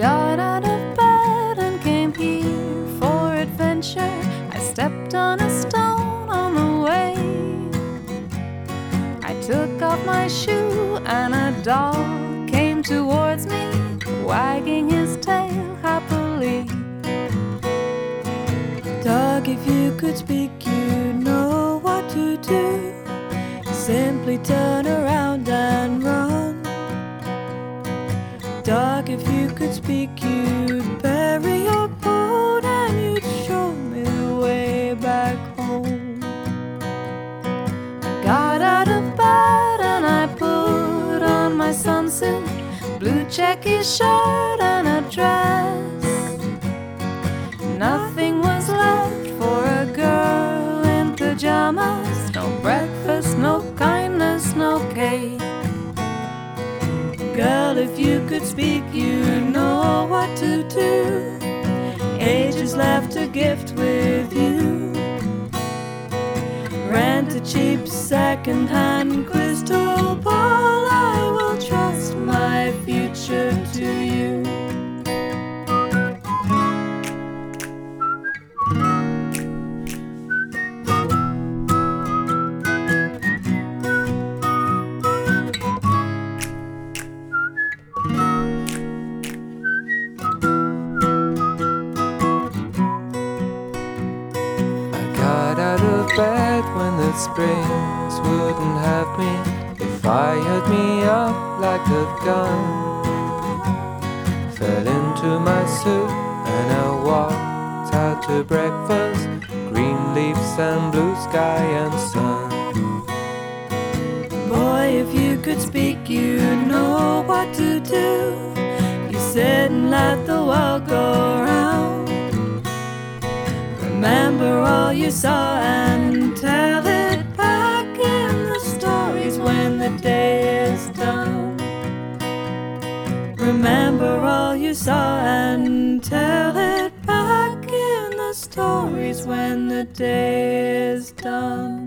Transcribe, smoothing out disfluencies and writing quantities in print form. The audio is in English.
got out of bed and came here for adventure. I stepped on a stone on the way. I took off my shoe and a dog came towards me, wagging his tail happily. Dog, if you could speak, you'd know what to do. Simply turn around and run. Dog, if you could speak, you'd bury your bone and you'd show me the way back home. I got out of bed and I put on my sunsuit, blue checky shirt and a dress. Nothing was left for a girl in pajamas. No breakfast, no kindness, no cake. Girl, if you could speak, you'd know what to do. Ages left a gift with you. Rent a cheap second-hand crystal ball. I will trust my future to you. Got out of bed when the springs wouldn't have me. They fired me up like a gun. Fell into my suit and I walked out to breakfast. Green leaves and blue sky and sun. Boy, if you could speak, you'd know what to do. You sit and let the world go round. Remember all you saw and tell it back in the stories when the day is done. Remember all you saw and tell it back in the stories when the day is done.